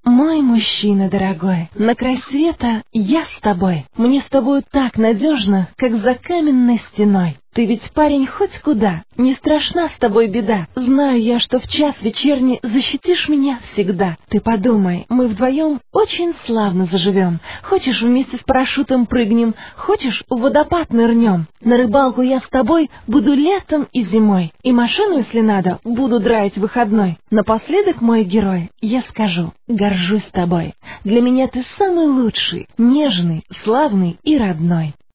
Мой мужчина дорогой, на край света я с тобой. Мне с тобою так надежно, как за каменной стеной. Ты ведь парень хоть куда, не страшна с тобой беда. Знаю я, что в час вечерний защитишь меня всегда. Ты подумай, мы вдвоем очень славно заживем. Хочешь, вместе с парашютом прыгнем, хочешь, в водопад нырнем. На рыбалку я с тобой буду летом и зимой. И машину, если надо, буду драить выходной. Напоследок, мой герой, я скажу, горжусь тобой. Для меня ты самый лучший, нежный, славный и родной.